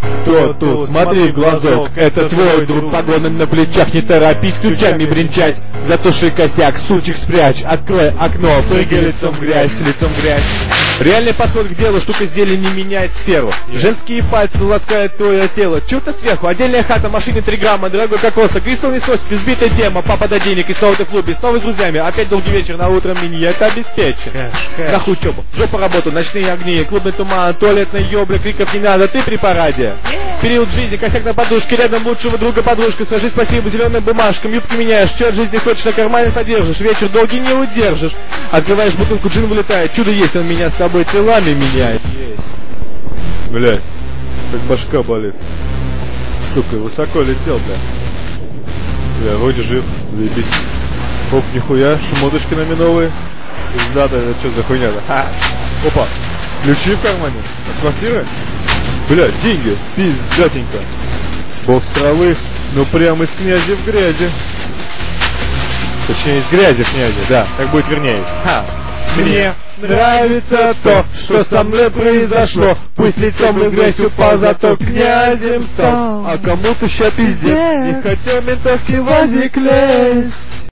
Кто тут? Смотри в глазок. Это твой друг, погоны на плечах. Не торопись ключами бренчать. Затуши косяк, сучек спрячь. Открой окно, прыгай лицом в грязь, лицом в грязь. Реальный подход к делу, штука зелени меняет сферу. Женские пальцы ласкают твое тело. Чё-то сверху, отдельная хата, машине 3 грамма, дорогой кокоса, кристалл не сосит, избитая тема, папа до денег, и снова ты в клубе, снова с друзьями, опять долгий вечер, на утром мини, это обеспечен. Нах учебу, жопа работу, ночные огни, клубный туман, туалетная ёбля, криков не надо, ты при параде. Период жизни, косяк на подушке, рядом лучшего друга подружка, скажи спасибо зеленым бумажкам, юбки меняешь, чё от жизни хочешь, на кармане содержишь, вечер долгий не удержишь. Открываешь бутылку, джин вылетает, чудо есть, он меня с тобой телами меняет. Есть. Блядь, как башка болит. Сука, высоко летел, бля. Бля, вроде жив, заебись. Оп, нихуя, шмоточки новые. Пиздата, это что за хуйня-то? Опа, ключи в кармане от квартиры? Бля, деньги, пиздатенько. Бог с травы, ну прям из князи в грязи. Точнее, из грязи в князи, да, так будет вернее. Мне нравится то, что со мной произошло. Пусть лицом и в грязь упал, зато князем стал. А кому-то ща пиздец, не хотел ментовский вазик лезть.